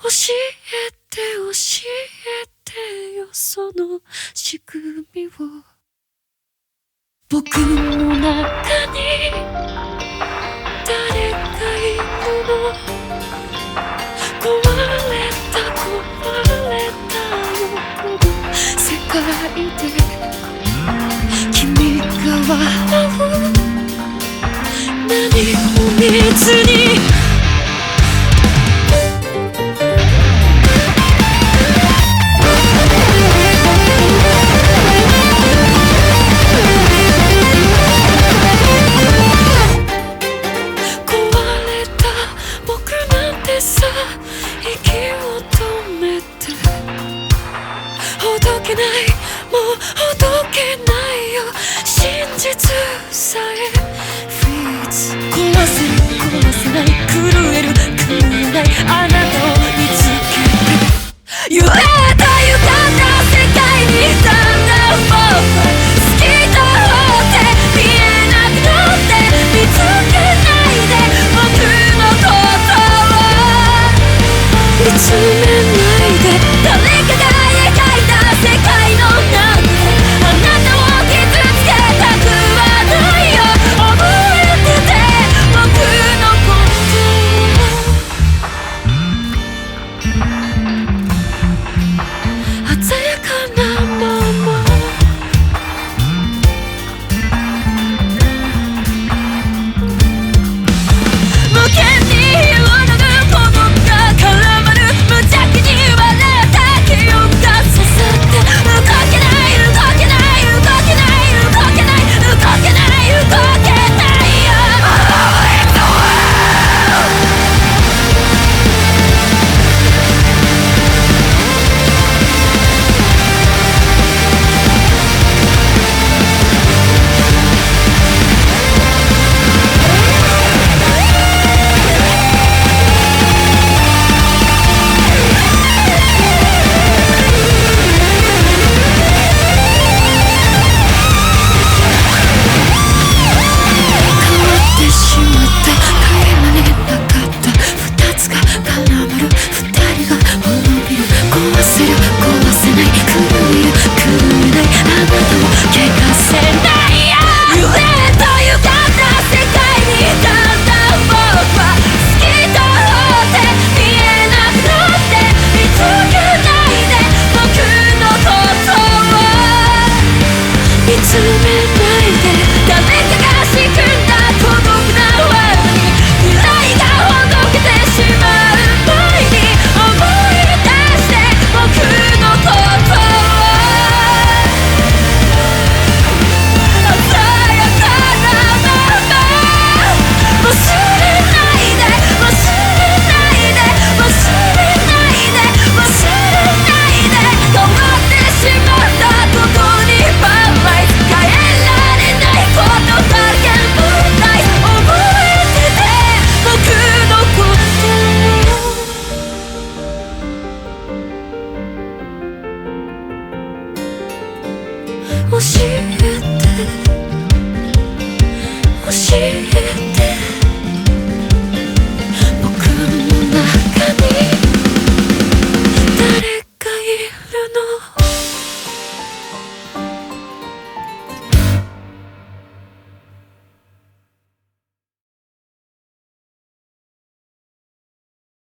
教えて教えてよその仕組みを。僕の中に誰かいるの。壊れたよこの世界で君が笑う。何も見ずに息を止めてほどけない、もうほどけないよ真実さえ。フリーズ壊せない狂える狂えないあなたを見つけて揺れた歪んだ世界にサンダーフォール好きと思って見えなくなって見つけないで僕のことをいつ